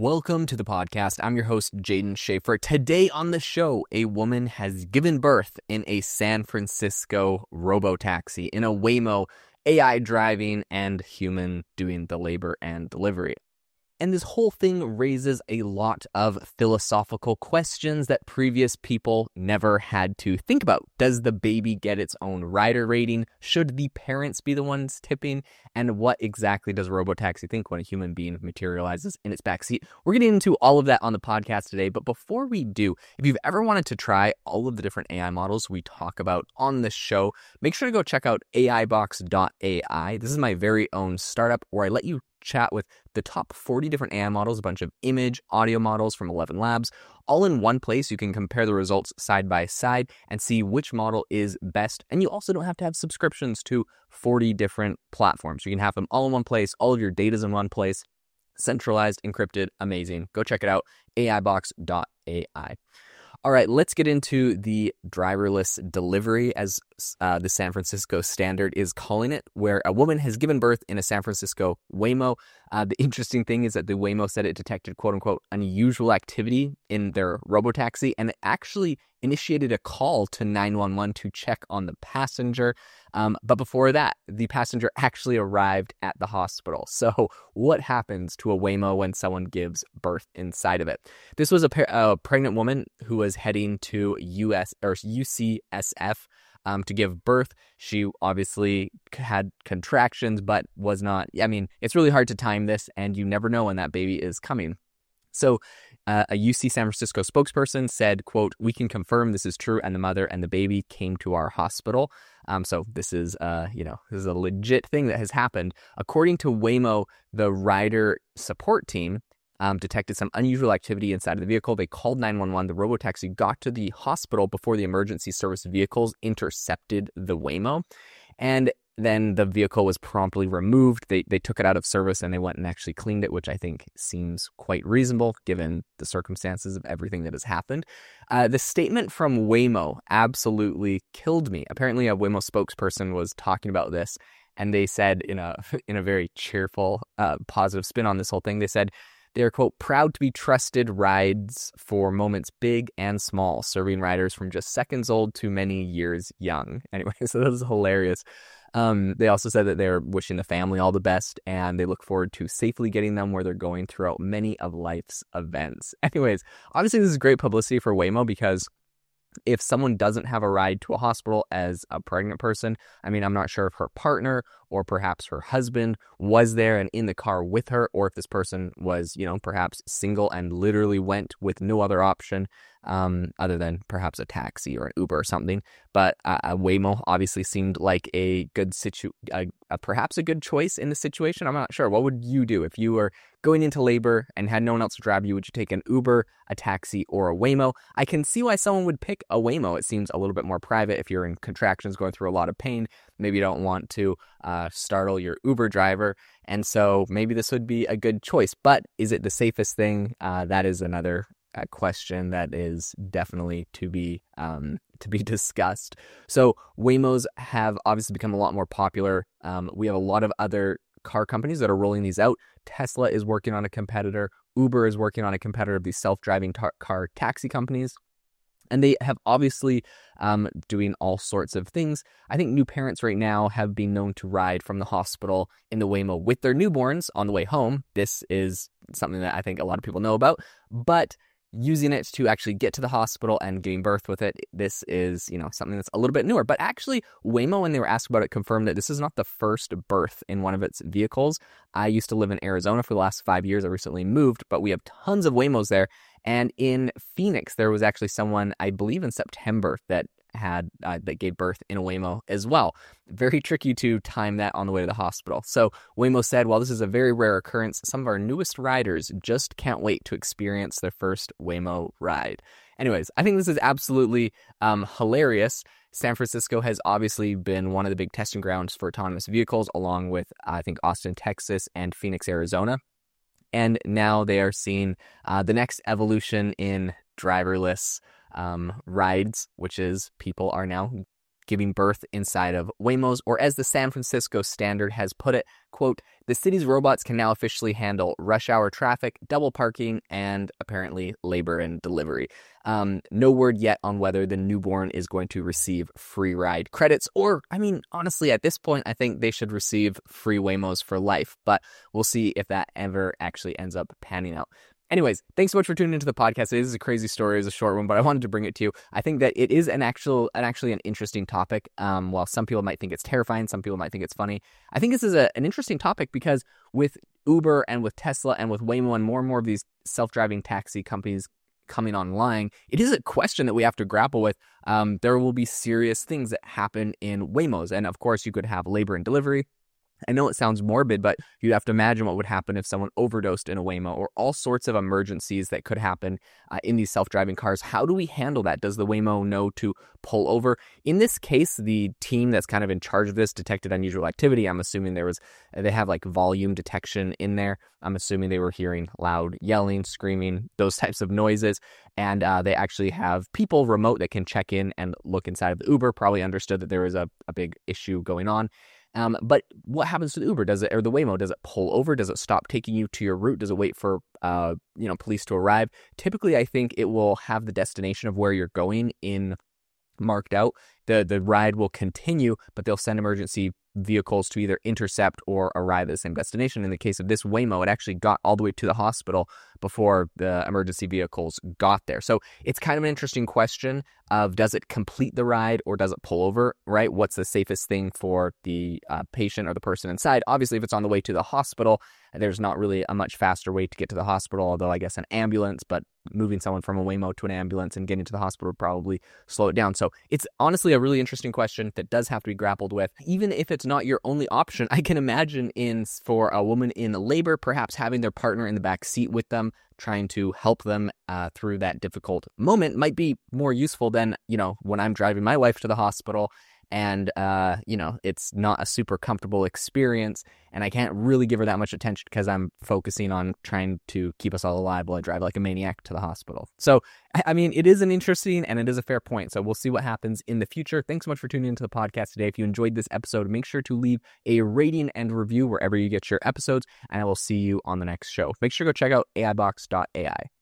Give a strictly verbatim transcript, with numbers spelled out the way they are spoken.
Welcome to the podcast. I'm your host, Jaden Schaefer. Today on the show, a woman has given birth in a San Francisco robotaxi, in a Waymo, A I driving, and human doing the labor and delivery. And this whole thing raises a lot of philosophical questions that previous people never had to think about. Does the baby get its own rider rating? Should the parents be the ones tipping? And what exactly does a robotaxi think when a human being materializes in its backseat? We're getting into all of that on the podcast today. But before we do, if you've ever wanted to try all of the different A I models we talk about on this show, make sure to go check out A I box dot A I. This is my very own startup where I let you chat with the top forty different A I models, a bunch of image, audio models from eleven labs, all in one place. You can compare the results side by side and see which model is best. And you also don't have to have subscriptions to forty different platforms. You can have them all in one place. All of your data's in one place. Centralized, encrypted, amazing. Go check it out, A I box dot A I. All right, let's get into the driverless delivery, as uh, the San Francisco Standard is calling it, where a woman has given birth in a San Francisco Waymo. Uh, the interesting thing is that the Waymo said it detected, quote unquote, unusual activity in their robotaxi, and it actually initiated a call to nine one one to check on the passenger. Um, but before that, the passenger actually arrived at the hospital. So what happens to a Waymo when someone gives birth inside of it? This was a, par- a pregnant woman who was heading to U S or U C S F um, to give birth. She obviously had contractions, but was not, I mean, it's really hard to time this, and you never know when that baby is coming. So uh, a U C San Francisco spokesperson said, quote, "We can confirm this is true, and the mother and the baby came to our hospital." Um, so this is, uh, you know, this is a legit thing that has happened. According to Waymo, the rider support team um, detected some unusual activity inside of the vehicle. They called nine one one. The robotaxi got to the hospital before the emergency service vehicles intercepted the Waymo. And then the vehicle was promptly removed. They they took it out of service and they went and actually cleaned it, which I think seems quite reasonable given the circumstances of everything that has happened. Uh, the statement from Waymo absolutely killed me. Apparently a Waymo spokesperson was talking about this, and they said in a in a very cheerful, uh, positive spin on this whole thing, they said they're, quote, "proud to be trusted rides for moments big and small, serving riders from just seconds old to many years young." Anyway, so that was hilarious. Um, they also said that they're wishing the family all the best, and they look forward to safely getting them where they're going throughout many of life's events. Anyways, obviously this is great publicity for Waymo, because if someone doesn't have a ride to a hospital as a pregnant person, I mean, I'm not sure if her partner or perhaps her husband was there and in the car with her, or if this person was, you know, perhaps single and literally went with no other option um, other than perhaps a taxi or an Uber or something. But uh, a Waymo obviously seemed like a good situ, a, a, perhaps a good choice in the situation. I'm not sure. What would you do if you were going into labor and had no one else to drive you? Would you take an Uber, a taxi, or a Waymo? I can see why someone would pick a Waymo. It seems a little bit more private. If you're in contractions, going through a lot of pain, maybe you don't want to uh, startle your Uber driver. And so maybe this would be a good choice. But is it the safest thing? Uh, that is another uh, question that is definitely to be um, to be discussed. So Waymos have obviously become a lot more popular. Um, we have a lot of other car companies that are rolling these out. Tesla is working on a competitor. Uber is working on a competitor of these self-driving tar- car taxi companies. And they have obviously um, doing all sorts of things. I think new parents right now have been known to ride from the hospital in the Waymo with their newborns on the way home. This is something that I think a lot of people know about. But using it to actually get to the hospital and giving birth with it, this is, you know, something that's a little bit newer. But actually, Waymo, when they were asked about it, confirmed that this is not the first birth in one of its vehicles. I used to live in Arizona for the last five years. I recently moved, but we have tons of Waymos there. And in Phoenix, there was actually someone, I believe in September, that had uh, that gave birth in a Waymo as well. Very tricky to time that on the way to the hospital. So Waymo said, while this is a very rare occurrence, some of our newest riders just can't wait to experience their first Waymo ride. Anyways, I think this is absolutely um, hilarious. San Francisco has obviously been one of the big testing grounds for autonomous vehicles, along with, I think, Austin, Texas, and Phoenix, Arizona. And now they are seeing uh, the next evolution in driverless um, rides, which is people are now giving birth inside of Waymos, or as the San Francisco Standard has put it, quote, the city's robots can now officially handle rush hour traffic, double parking, and apparently labor and delivery. Um, no word yet on whether the newborn is going to receive free ride credits, or, I mean, honestly, at this point, I think they should receive free Waymos for life, but we'll see if that ever actually ends up panning out. Anyways, thanks so much for tuning into the podcast. It is a crazy story. It's a short one, but I wanted to bring it to you. I think that it is an actual, an actually an interesting topic. Um, while some people might think it's terrifying, some people might think it's funny. I think this is a, an interesting topic because with Uber and with Tesla and with Waymo and more and more of these self-driving taxi companies coming online, it is a question that we have to grapple with. Um, there will be serious things that happen in Waymos. And of course, you could have labor and delivery. I know it sounds morbid, but you'd have to imagine what would happen if someone overdosed in a Waymo, or all sorts of emergencies that could happen uh, in these self-driving cars. How do we handle that? Does the Waymo know to pull over? In this case, the team that's kind of in charge of this detected unusual activity. I'm assuming there was, they have like volume detection in there. I'm assuming they were hearing loud yelling, screaming, those types of noises. And uh, they actually have people remote that can check in and look inside of the Uber, probably understood that there was a, a big issue going on. Um, but what happens to the Uber? Does it, or the Waymo, does it pull over? Does it stop taking you to your route? Does it wait for, uh, you know, police to arrive? Typically, I think it will have the destination of where you're going in marked out. The, the ride will continue, but they'll send emergency vehicles to either intercept or arrive at the same destination. In the case of this Waymo, it actually got all the way to the hospital before the emergency vehicles got there. So it's kind of an interesting question of, does it complete the ride or does it pull over, right? What's the safest thing for the uh, patient or the person inside? Obviously, if it's on the way to the hospital, there's not really a much faster way to get to the hospital, although I guess an ambulance, but moving someone from a Waymo to an ambulance and getting to the hospital would probably slow it down. So it's honestly a really interesting question that does have to be grappled with. Even if it's not your only option, I can imagine in for a woman in labor, perhaps having their partner in the back seat with them, trying to help them uh, through that difficult moment might be more useful than, you know, when I'm driving my wife to the hospital and, uh, you know, it's not a super comfortable experience and I can't really give her that much attention because I'm focusing on trying to keep us all alive while I drive like a maniac to the hospital. So, I mean, it is an interesting and it is a fair point. So we'll see what happens in the future. Thanks so much for tuning into the podcast today. If you enjoyed this episode, make sure to leave a rating and review wherever you get your episodes, and I will see you on the next show. Make sure to go check out A I box dot A I.